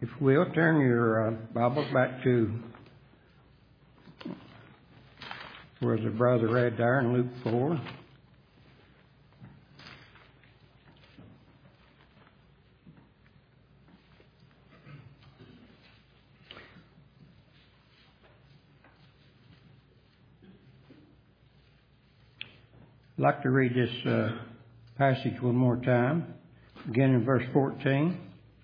If we'll turn your Bibles back to where the brother read there in Luke 4. I'd like to read this passage one more time, again in verse 14.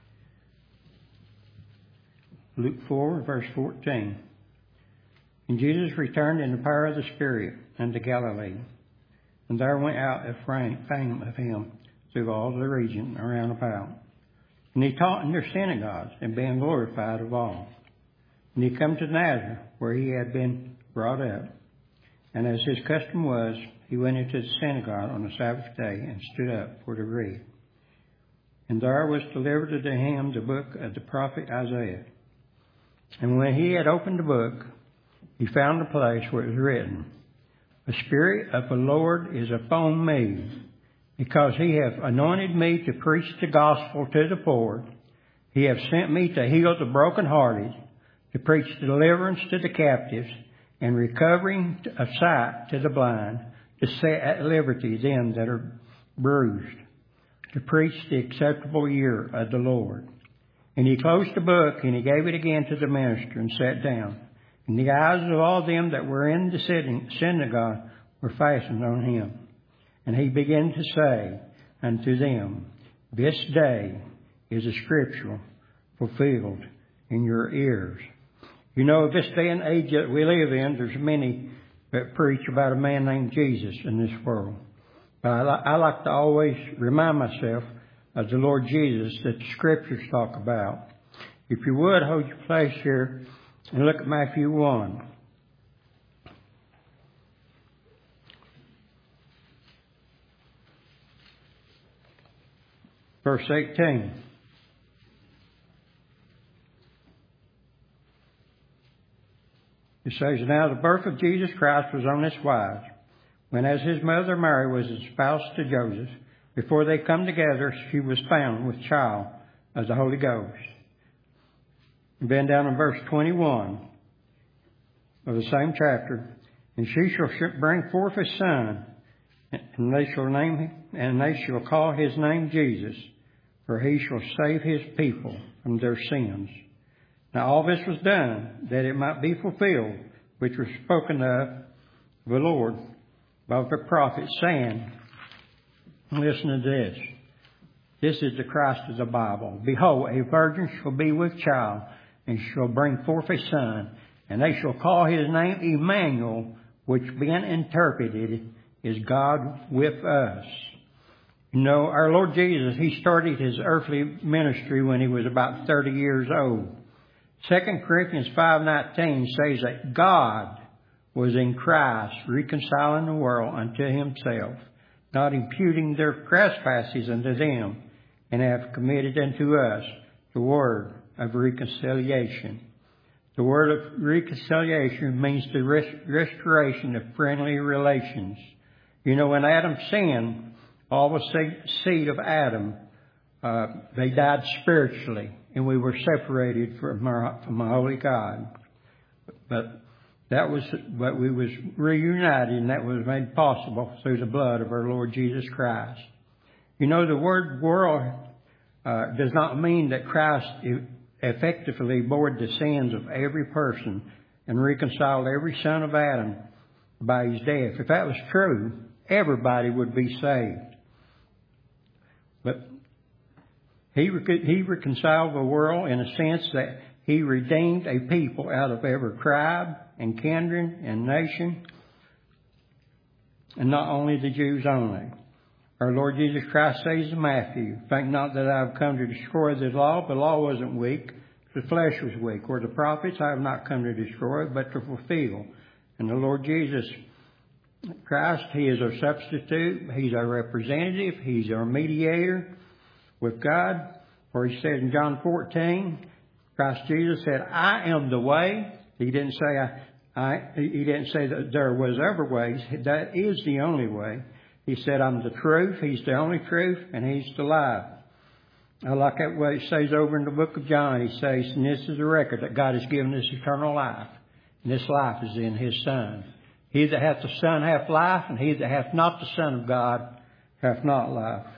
Luke 4, verse 14. And Jesus returned in the power of the Spirit unto Galilee, and there went out a fame of him through all the region around about. And he taught in their synagogues, and being glorified of all. And he come to Nazareth, where he had been brought up. And as his custom was, he went into the synagogue on the Sabbath day, and stood up for to read. And there was delivered unto him the book of the prophet Isaiah. And when he had opened the book, he found the place where it was written, The Spirit of the Lord is upon me, because he hath anointed me to preach the gospel to the poor. He hath sent me to heal the brokenhearted, to preach deliverance to the captives, and recovering of sight to the blind, to set at liberty them that are bruised, to preach the acceptable year of the Lord. And he closed the book, and he gave it again to the minister, and sat down. And the eyes of all them that were in the synagogue were fastened on him. And he began to say unto them, This day is a scripture fulfilled in your ears. You know, this day and age that we live in, there's many that preach about a man named Jesus in this world. But I like to always remind myself of the Lord Jesus that the Scriptures talk about. If you would, hold your place here and look at Matthew 1. Verse 18. It says, Now the birth of Jesus Christ was on this wise, when as his mother Mary was espoused to Joseph, before they come together, she was found with child of the Holy Ghost. And then down in verse 21 of the same chapter, And she shall bring forth a son, and they shall call his name Jesus, for he shall save his people from their sins. Now all this was done, that it might be fulfilled, which was spoken of the Lord by the prophet, saying, Listen to this. This is the Christ of the Bible. Behold, a virgin shall be with child, and shall bring forth a son, and they shall call his name Emmanuel, which being interpreted is God with us. You know, our Lord Jesus, he started his earthly ministry when he was about 30 years old. 2 Corinthians 5:19 says that God was in Christ reconciling the world unto himself, not imputing their trespasses unto them, and have committed unto us the word of reconciliation. The word of reconciliation means the restoration of friendly relations. You know, when Adam sinned, all the seed of Adam, they died spiritually, and we were separated from a holy God. But we was reunited, and that was made possible through the blood of our Lord Jesus Christ. You know, the word world does not mean that Christ effectively bore the sins of every person and reconciled every son of Adam by his death. If that was true, everybody would be saved. But he reconciled the world in a sense that he redeemed a people out of every tribe and kindred and nation, and not only the Jews only. Our Lord Jesus Christ says in Matthew, Think not that I have come to destroy the law. The law wasn't weak. The flesh was weak. Or the prophets, I have not come to destroy, but to fulfill. And the Lord Jesus Christ, he is our substitute. He's our representative. He's our mediator with God. For he said in John 14, Christ Jesus said, I am the way. He didn't say he didn't say that there was other ways. That is the only way. He said, I'm the truth. He's the only truth, and he's the life. I like that way it says over in the book of John. He says, and this is the record that God has given us eternal life. And this life is in His Son. He that hath the Son hath life, and he that hath not the Son of God hath not life.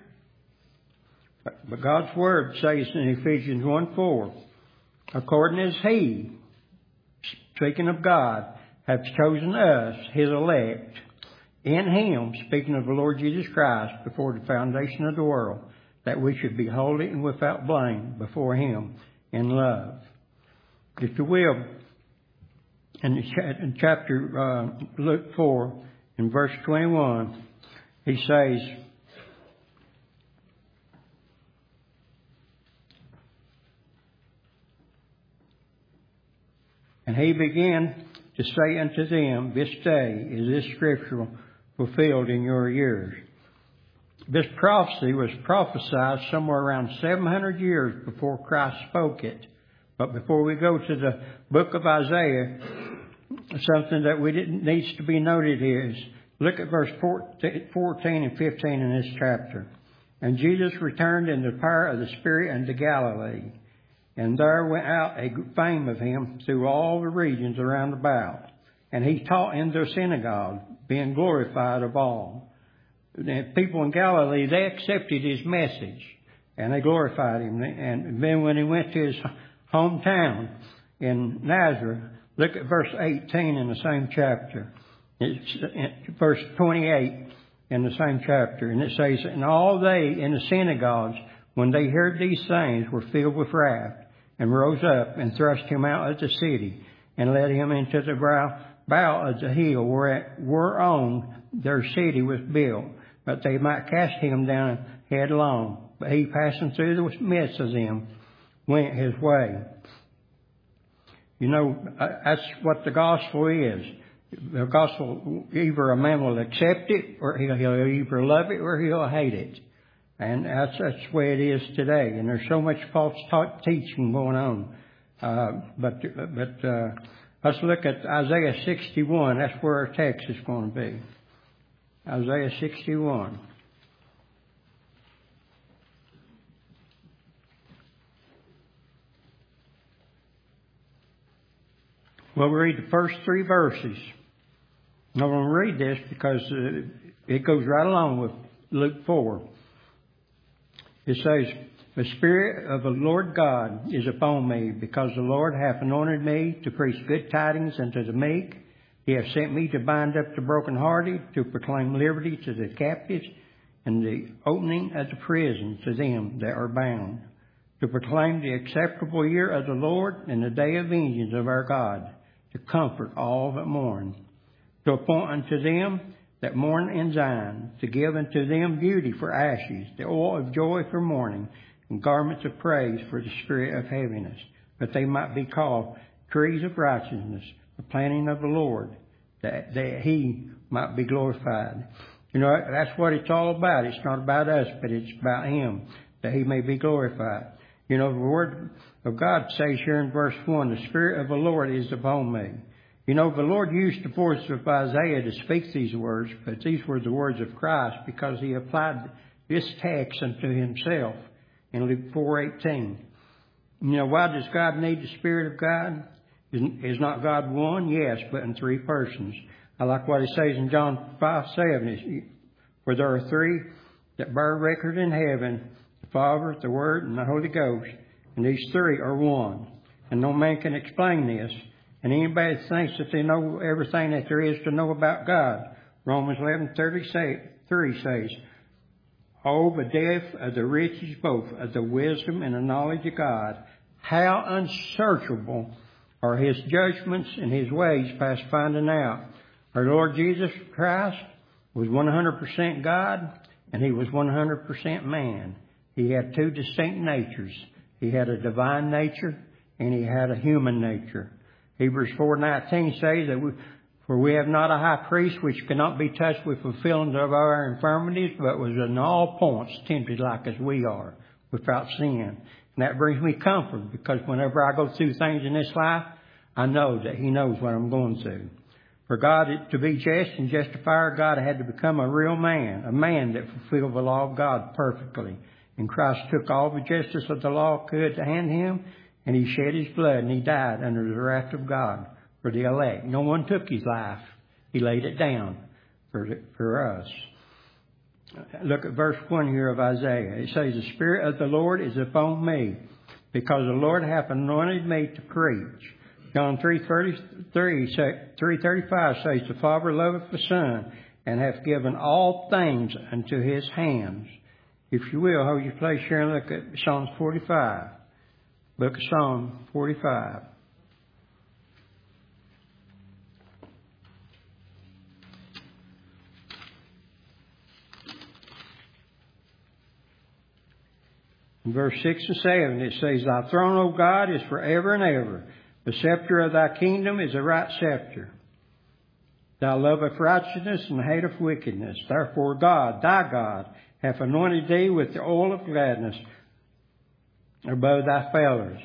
But God's Word says in Ephesians 1:4, according as He, speaking of God, hath chosen us, His elect, in Him, speaking of the Lord Jesus Christ, before the foundation of the world, that we should be holy and without blame before Him in love. If you will, in chapter Luke 4, in verse 21, he says, and He began to say unto them, this day is this scripture fulfilled in your ears. This prophecy was prophesied somewhere around 700 years before Christ spoke it. But before we go to the book of Isaiah, something that needs to be noted is, look at verse 14 and 15 in this chapter. And Jesus returned in the power of the Spirit unto Galilee. And there went out a fame of Him through all the regions around about. And He taught in their synagogue, being glorified of all. The people in Galilee, they accepted His message, and they glorified Him. And then when He went to His hometown in Nazareth, look at verse 18 in the same chapter. It's verse 28 in the same chapter. And it says, and all they in the synagogues, when they heard these things, were filled with wrath, and rose up and thrust Him out of the city, and led Him into the bow of the hill whereon their city was built, but they might cast Him down headlong. But He, passing through the midst of them, went His way. You know, that's what the gospel is. The gospel, either a man will accept it, or he'll either love it, or he'll hate it. And that's the way it is today. And there's so much false teaching going on. But let's look at Isaiah 61. That's where our text is going to be. Isaiah 61. Well, we read the first 3 verses. I'm not going to read this because it goes right along with Luke 4. It says, the Spirit of the Lord God is upon me, because the Lord hath anointed me to preach good tidings unto the meek. He hath sent me to bind up the brokenhearted, to proclaim liberty to the captives, and the opening of the prison to them that are bound, to proclaim the acceptable year of the Lord, and the day of vengeance of our God, to comfort all that mourn, to appoint unto them that mourn in Zion, to give unto them beauty for ashes, the oil of joy for mourning, and garments of praise for the spirit of heaviness, that they might be called trees of righteousness, the planting of the Lord, that He might be glorified. You know, that's what it's all about. It's not about us, but it's about Him, that He may be glorified. You know, the Word of God says here in verse 1, the Spirit of the Lord is upon me. You know, the Lord used the voice of Isaiah to speak these words, but these were the words of Christ, because He applied this text unto Himself in Luke 4:18. You know, why does God need the Spirit of God? Is not God one? Yes, but in 3 persons. I like what it says in John 5:7. For there are 3 that bear record in heaven, the Father, the Word, and the Holy Ghost. And these 3 are one. And no man can explain this. And anybody that thinks that they know everything that there is to know about God, Romans 11:33 says, oh, the depth of the riches both of the wisdom and the knowledge of God, how unsearchable are His judgments and His ways past finding out. Our Lord Jesus Christ was 100% God, and He was 100% man. He had 2 distinct natures. He had a divine nature, and He had a human nature. Hebrews 4:19 says that for we have not a high priest which cannot be touched with the feelings of our infirmities, but was in all points tempted like as we are, without sin. And that brings me comfort, because whenever I go through things in this life, I know that He knows what I'm going through. For God to be just and justifier, God had to become a real man, a man that fulfilled the law of God perfectly. And Christ took all the justice of the law could to hand him, and he shed his blood, and he died under the wrath of God for the elect. No one took his life. He laid it down for us. Look at verse 1 here of Isaiah. It says, the Spirit of the Lord is upon me, because the Lord hath anointed me to preach. John 3:35 says, the Father loveth the Son, and hath given all things unto his hands. If you will, hold your place here and look at Psalm 45. Book of Psalm 45. In verse 6 and 7 it says, thy throne, O God, is forever and ever. The scepter of thy kingdom is a right scepter. Thou lovest righteousness and hateth wickedness. Therefore God, thy God, hath anointed thee with the oil of gladness above thy fellows.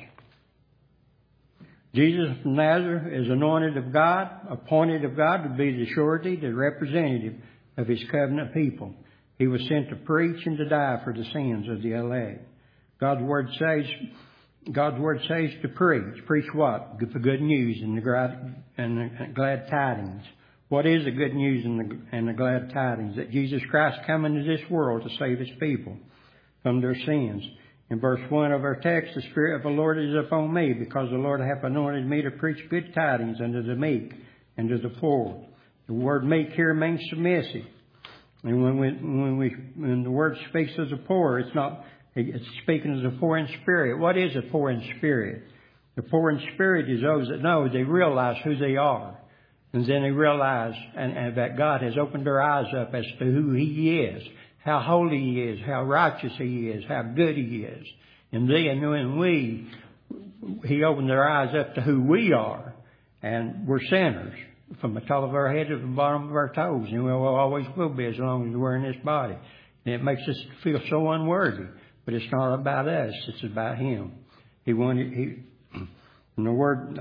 Jesus of Nazareth is anointed of God, appointed of God to be the surety, the representative of his covenant people. He was sent to preach and to die for the sins of the elect. God's word says to preach. Preach what? The good news and the glad tidings. What is the good news and the glad tidings? That Jesus Christ come into this world to save his people from their sins. In verse 1 of our text, the Spirit of the Lord is upon me, because the Lord hath anointed me to preach good tidings unto the meek and to the poor. The word meek here means submissive. And when the word speaks of the poor, it's speaking of the poor in spirit. What is a poor in spirit? The poor in spirit is those that know they realize who they are. And then they realize and that God has opened their eyes up as to who he is, how holy he is, how righteous he is, how good he is. And then when he opened their eyes up to who we are. And we're sinners from the top of our head to the bottom of our toes. And we always will be as long as we're in this body. And it makes us feel so unworthy. But it's not about us. It's about him. And the word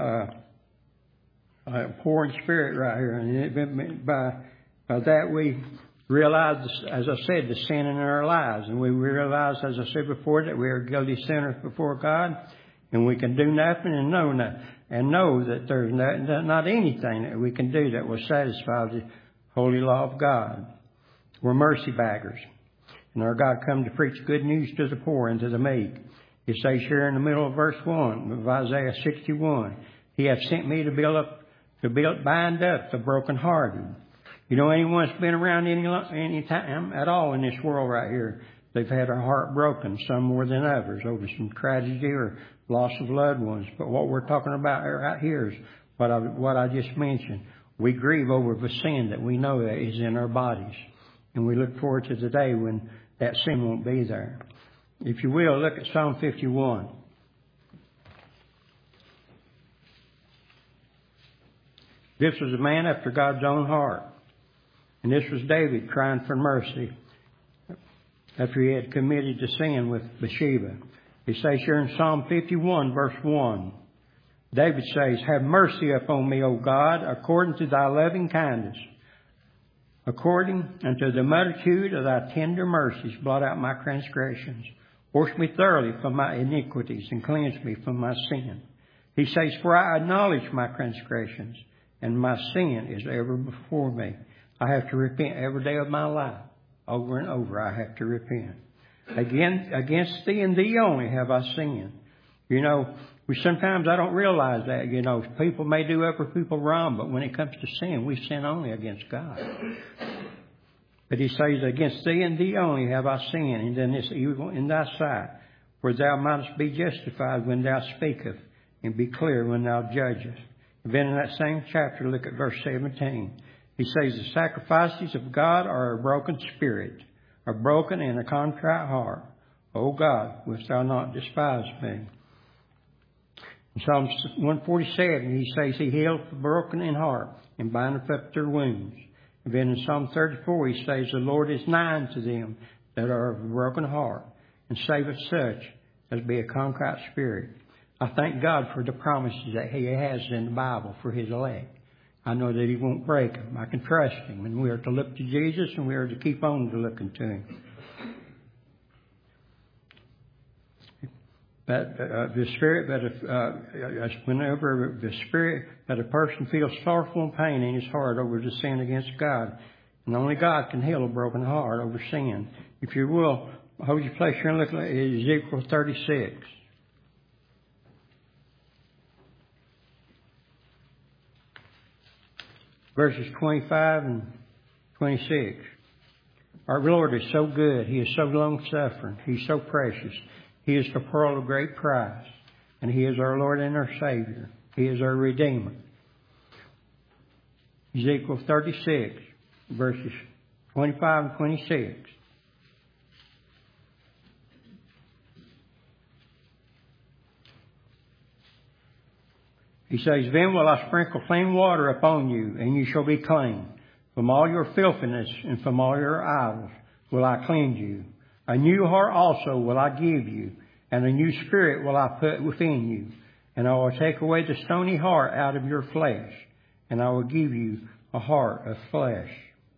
poor in spirit right here. And by that we realize, as I said, the sin in our lives. And we realize, as I said before, that we are guilty sinners before God. And we can do nothing and know that there's not anything that we can do that will satisfy the holy law of God. We're mercy baggers. And our God come to preach good news to the poor and to the meek. It says here in the middle of verse 1 of Isaiah 61, he hath sent me to bind up the brokenhearted. You know, anyone that's been around any time at all in this world right here, they've had their heart broken, some more than others, over some tragedy or loss of loved ones. But what we're talking about right here is what I just mentioned. We grieve over the sin that we know that is in our bodies. And we look forward to the day when that sin won't be there. If you will, look at Psalm 51. This was a man after God's own heart. And this was David crying for mercy after he had committed the sin with Bathsheba. It says here in Psalm 51, verse 1, David says, have mercy upon me, O God, according to thy loving kindness. According unto the multitude of thy tender mercies, blot out my transgressions. Wash me thoroughly from my iniquities and cleanse me from my sin. He says, for I acknowledge my transgressions, and my sin is ever before me. I have to repent every day of my life. Over and over I have to repent. Again, against thee and thee only have I sinned. You know, sometimes I don't realize that. You know, people may do other people wrong, but when it comes to sin, we sin only against God. But he says, against thee and thee only have I sinned, and done this evil in thy sight, for thou mightest be justified when thou speakest, and be clear when thou judgest. And then in that same chapter, look at verse 17. He says, the sacrifices of God are a broken spirit, a broken and a contrite heart. O God, wilt thou not despise me? In Psalm 147, he says, he healeth the broken in heart and bindeth up their wounds. And then in Psalm 34, he says, the Lord is nigh unto them that are of a broken heart, and saveth such as be a contrite spirit. I thank God for the promises that he has in the Bible for his elect. I know that he won't break them. I can trust him. And we are to look to Jesus, and we are to keep on to looking to him. the spirit whenever the spirit that a person feels sorrowful and pain in his heart over the sin against God, and only God can heal a broken heart over sin. If you will, hold your place here and look at Ezekiel 36. Verses 25 and 26. Our Lord is so good. He is so long-suffering. He's so precious. He is the pearl of great price. And He is our Lord and our Savior. He is our Redeemer. Ezekiel 36, verses 25 and 26. He says, Then will I sprinkle clean water upon you, and you shall be clean. From all your filthiness and from all your idols will I cleanse you. A new heart also will I give you, and a new spirit will I put within you. And I will take away the stony heart out of your flesh, and I will give you a heart of flesh.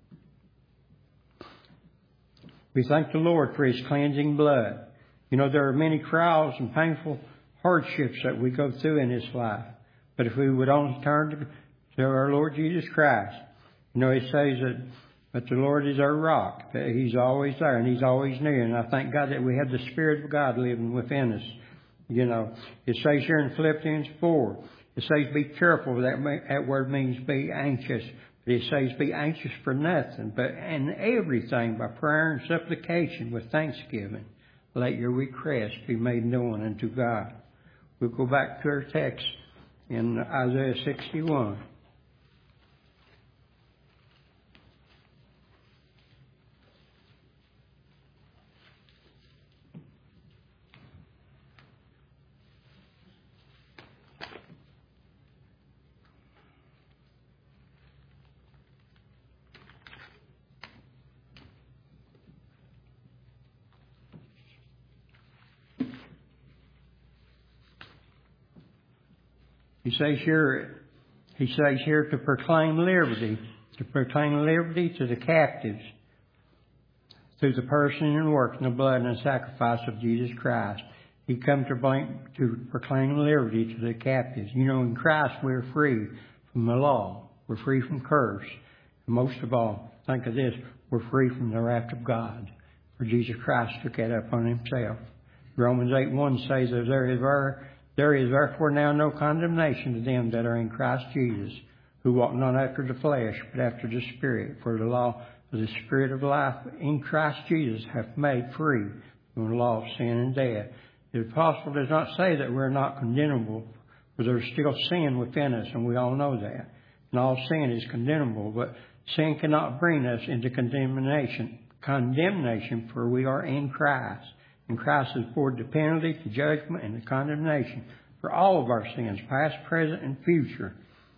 We thank the Lord for His cleansing blood. You know, there are many trials and painful hardships that we go through in this life. But if we would only turn to our Lord Jesus Christ, you know, it says that the Lord is our rock, that He's always there and He's always near. And I thank God that we have the Spirit of God living within us. You know, it says here in Philippians 4, it says be careful. That word means be anxious. But it says be anxious for nothing, but in everything by prayer and supplication with thanksgiving. Let your requests be made known unto God. We'll go back to our text in Isaiah 61. He says here to proclaim liberty to the captives through the person and work and the blood and the sacrifice of Jesus Christ. He come to proclaim liberty to the captives. You know, in Christ we're free from the law. We're free from curse. And most of all, think of this, we're free from the wrath of God. For Jesus Christ took that upon Himself. Romans 8:1 says that there is therefore now no condemnation to them that are in Christ Jesus, who walk not after the flesh, but after the Spirit. For the law of the Spirit of life in Christ Jesus hath made free from the law of sin and death. The apostle does not say that we're not condemnable, for there's still sin within us, and we all know that. And all sin is condemnable, but sin cannot bring us into condemnation, for we are in Christ. And Christ has bore the penalty, the judgment, and the condemnation for all of our sins, past, present, and future.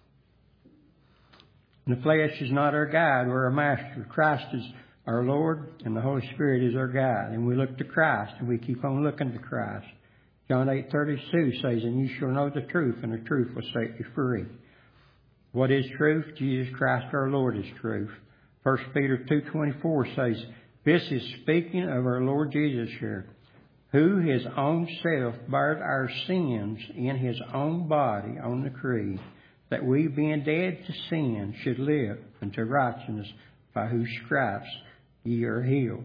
And the flesh is not our guide or our master. Christ is our Lord, and the Holy Spirit is our guide. And we look to Christ, and we keep on looking to Christ. John 8:32 says, And you shall know the truth, and the truth will set you free. What is truth? Jesus Christ our Lord is truth. 1 Peter 2:24 says, This is speaking of our Lord Jesus here, who His own self bare our sins in His own body on the tree, that we, being dead to sin, should live unto righteousness, by whose stripes ye are healed.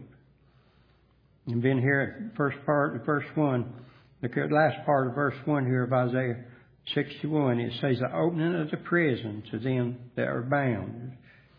And then here, first part of verse 1, the last part of verse 1 here of Isaiah 61, it says, The opening of the prison to them that are bound.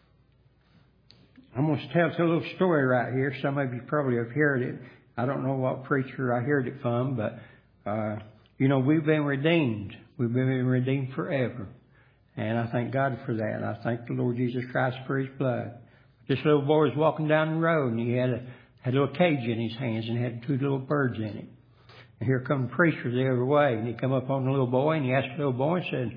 I'm going to tell a little story right here. Some of you probably have heard it. I don't know what preacher I heard it from, but, you know, we've been redeemed. We've been redeemed forever. And I thank God for that. And I thank the Lord Jesus Christ for His blood. This little boy was walking down the road, and he had a little cage in his hands and had 2 little birds in it. And here come the preacher the other way, and he come up on the little boy, and he asked the little boy and said,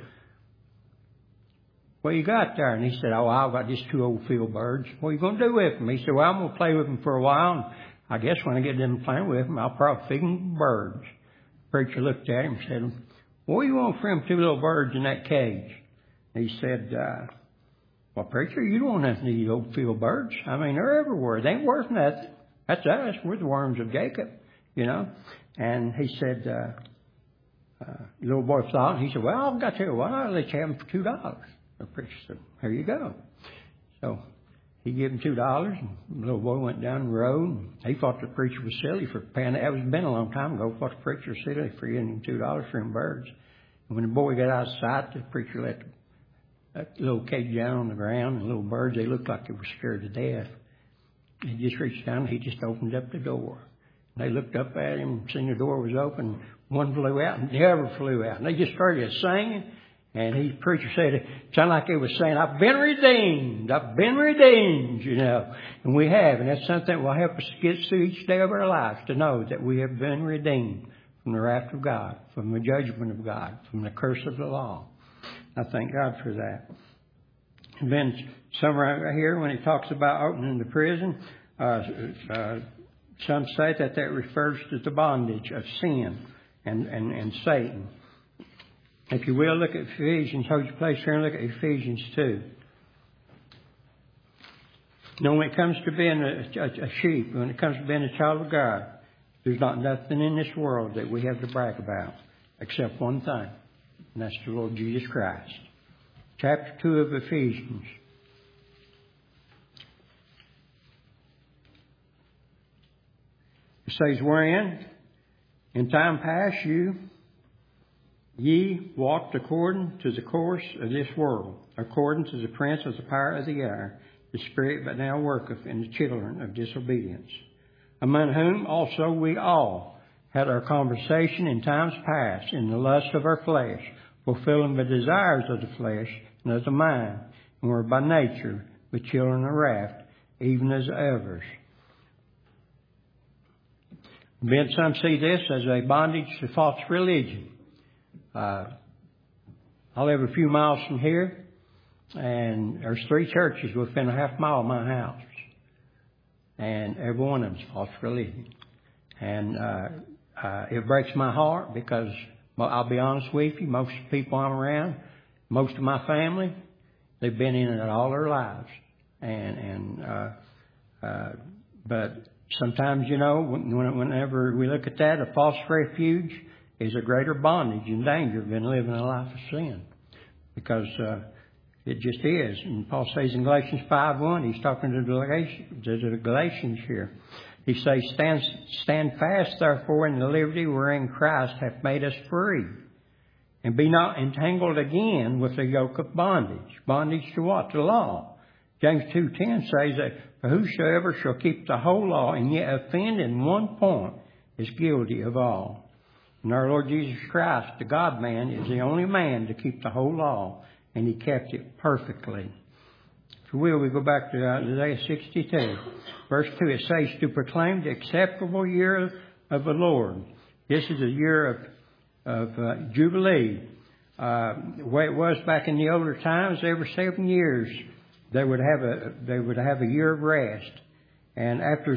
What you got there? And he said, Oh, I've got just 2 old field birds. What are you going to do with them? He said, Well, I'm going to play with them for a while, and I guess when I get done playing with them, I'll probably feed them birds. The preacher looked at him and said, What do you want from 2 little birds in that cage? And he said, Well, preacher, you don't want nothing of these old field birds. I mean, they're everywhere. They ain't worth nothing. That's us. We're the worms of Jacob. you know. And he said, the little boy thought, and he said, well, I've got to, well, I'll let you have them for $2. The preacher said, here you go. So he gave him $2, and the little boy went down the road, and he thought the preacher was silly for paying. That was been a long time ago. Thought the preacher was silly for giving him $2 for them birds. And when the boy got out of sight, the preacher let that little cage down on the ground, and the little birds, they looked like they were scared to death. He just reached down, and he just opened up the door. And they looked up at him, seen the door was open. One flew out, and the other flew out. And they just started singing. And the preacher said, it sounded like they were saying, I've been redeemed. I've been redeemed, you know. And we have. And that's something that will help us get through each day of our lives, to know that we have been redeemed from the wrath of God, from the judgment of God, from the curse of the law. I thank God for that. And then somewhere right here, when he talks about opening the prison, some say that refers to the bondage of sin and Satan. If you will, look at Ephesians. Hold your place here and look at Ephesians 2. Now, when it comes to being a sheep, when it comes to being a child of God, there's not nothing in this world that we have to brag about except one thing, and that's the Lord Jesus Christ. Chapter 2 of Ephesians. It says, wherein in time past ye walked according to the course of this world, according to the prince of the power of the air, the spirit that now worketh in the children of disobedience, among whom also we all had our conversation in times past in the lust of our flesh, fulfilling the desires of the flesh and of the mind, and were by nature the children of wrath, even as others. Then some see this as a bondage to false religion. I live a few miles from here, and there's 3 churches within a half mile of my house. And every one of them's false religion. And it breaks my heart because, well, I'll be honest with you, most of the people I'm around, most of my family, they've been in it all their lives. But sometimes, you know, whenever we look at that, a false refuge is a greater bondage and danger than living a life of sin. Because it just is. And Paul says in Galatians 5:1, he's talking to the Galatians here. He says, stand fast, therefore, in the liberty wherein Christ hath made us free. And be not entangled again with the yoke of bondage. Bondage to what? To law. James 2:10 says that, for whosoever shall keep the whole law and yet offend in one point is guilty of all. And our Lord Jesus Christ, the God-man, is the only man to keep the whole law, and he kept it perfectly. If you will, we go back to Isaiah 62. Verse 2, it says, to proclaim the acceptable year of the Lord. This is a year of Jubilee. The way it was back in the older times, every 7 years, they would have a year of rest. And after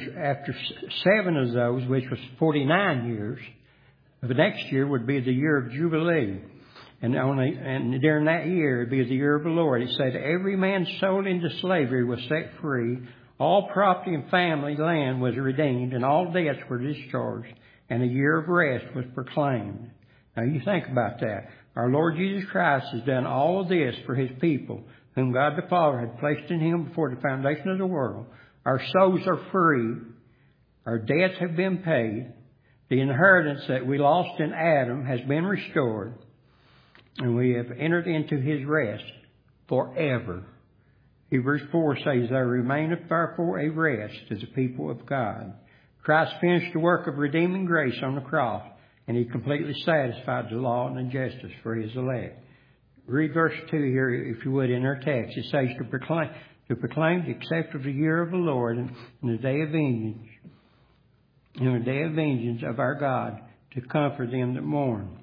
7 of those, which was 49 years, the next year would be the year of Jubilee. And during that year, it would be the year of the Lord. It said, every man sold into slavery was set free. All property and family land was redeemed, and all debts were discharged, and a year of rest was proclaimed. Now you think about that. Our Lord Jesus Christ has done all of this for His people, whom God the Father had placed in Him before the foundation of the world. Our souls are free. Our debts have been paid. The inheritance that we lost in Adam has been restored, and we have entered into His rest forever. Hebrews 4 says, there remaineth therefore a rest to the people of God. Christ finished the work of redeeming grace on the cross, and He completely satisfied the law and the justice for His elect. Read verse 2 here, if you would, in our text. It says, to proclaim the acceptable year of the Lord and the day of vengeance, in the day of vengeance of our God, to comfort them that mourn.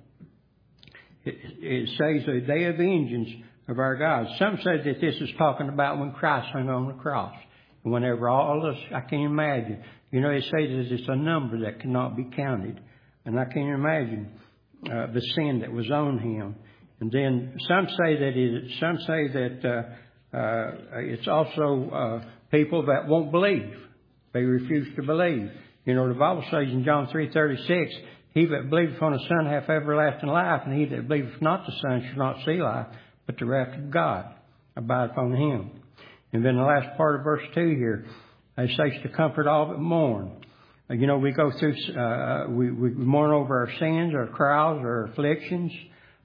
It says the day of vengeance of our God. Some say that this is talking about when Christ hung on the cross. And whenever all of us, I can't imagine. You know, it says that it's a number that cannot be counted. And I can't imagine the sin that was on Him. And then some say that it's also people that won't believe. They refuse to believe. You know, the Bible says in John 3:36, he that believeth on the Son hath everlasting life, and he that believeth not the Son shall not see life, but the wrath of God abideth on him. And then the last part of verse 2 here, it says to comfort all that mourn. You know, we go through, we mourn over our sins, our trials, our afflictions.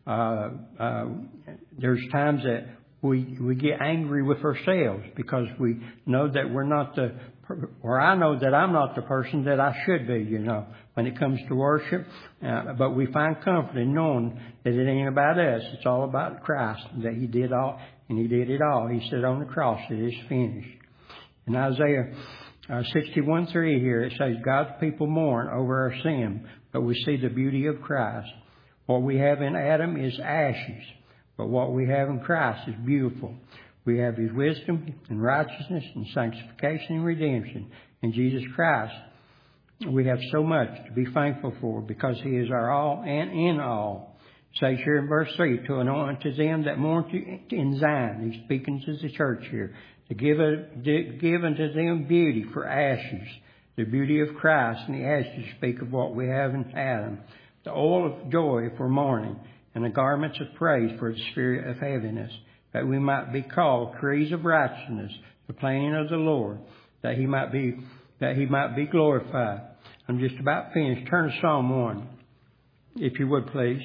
There's times that we get angry with ourselves because we know that we're not or I know that I'm not the person that I should be, you know, when it comes to worship. But we find comfort in knowing that it ain't about us. It's all about Christ, that He did all, and He did it all. He said on the cross, it is finished. In Isaiah 61:3 here, it says, God's people mourn over our sin, but we see the beauty of Christ. What we have in Adam is ashes, but what we have in Christ is beautiful. We have His wisdom and righteousness and sanctification and redemption in Jesus Christ. We have so much to be thankful for because He is our all and in all. It says here in verse 3, to anoint unto them that mourn in Zion. He's speaking to the church here. To give unto them beauty for ashes, the beauty of Christ, and the ashes speak of what we have in Adam, the oil of joy for mourning, and the garments of praise for the spirit of heaviness, that we might be called trees of righteousness, the planting of the Lord, that He might be glorified. I'm just about finished. Turn to Psalm 1, if you would, please.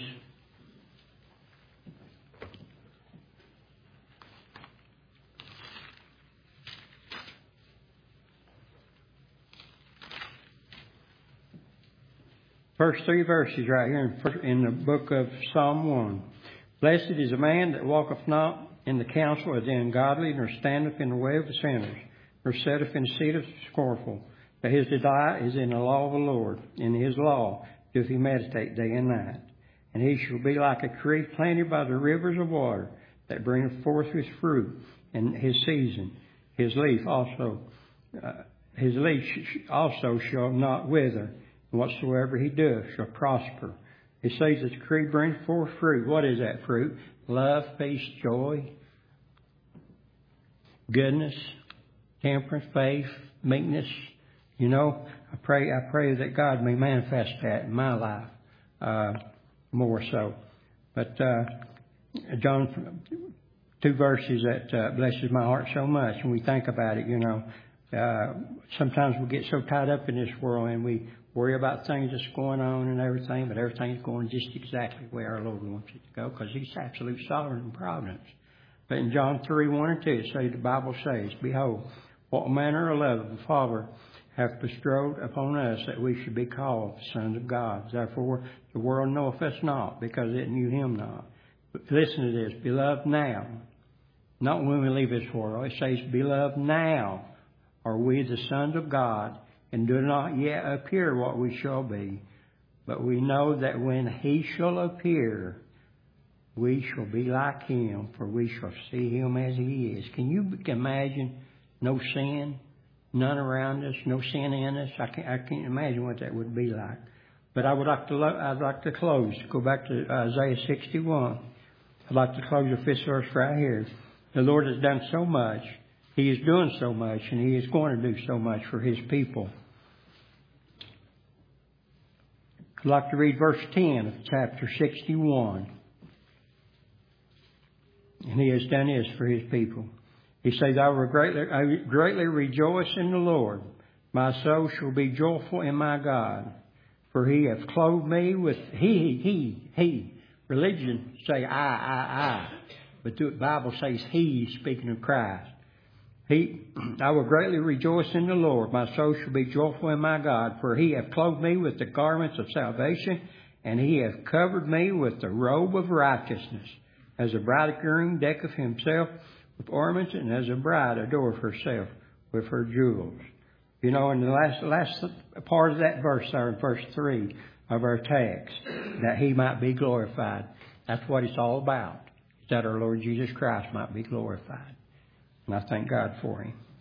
First 3 verses right here in the book of Psalm 1. Blessed is the man that walketh not in the counsel of the ungodly, nor standeth in the way of the sinners, nor sitteth in the seat of the scornful. But his delight is in the law of the Lord. In His law doth he meditate day and night. And he shall be like a tree planted by the rivers of water, that bringeth forth his fruit in his season. His leaf also shall not wither. And whatsoever he doeth shall prosper. It says that the tree brings forth fruit. What is that fruit? Love, peace, joy, goodness, temperance, faith, meekness. You know, I pray that God may manifest that in my life more so. But John, 2 verses that blesses my heart so much, and we think about it. You know, sometimes we get so tied up in this world, and we worry about things that's going on and everything, but everything's going just exactly the way our Lord wants it to go, because He's absolute sovereign and providence. But in John 3:1 and 2, the Bible says, Behold, what manner of love the Father hath bestowed upon us, that we should be called the sons of God. Therefore the world knoweth us not, because it knew Him not. But listen to this, beloved, now, not when we leave this world. It says, beloved, now are we the sons of God, and do not yet appear what we shall be. But we know that when He shall appear, we shall be like Him, for we shall see Him as He is. Can you imagine no sin, none around us, no sin in us? I can't imagine what that would be like. But I'd like to close. Go back to Isaiah 61. I'd like to close with this verse right here. The Lord has done so much. He is doing so much, and He is going to do so much for His people. I'd like to read verse 10 of chapter 61. And He has done this for His people. He says, I will greatly rejoice in the Lord. My soul shall be joyful in my God. For He hath clothed me with He. Religion say I. But the Bible says He, speaking of Christ. I will greatly rejoice in the Lord. My soul shall be joyful in my God. For He hath clothed me with the garments of salvation, and He hath covered me with the robe of righteousness. As a bridegroom decketh himself with ornaments, and as a bride adoreth herself with her jewels. You know, in the last part of that verse there, in verse 3 of our text, that He might be glorified. That's what it's all about. That our Lord Jesus Christ might be glorified. And I thank God for Him.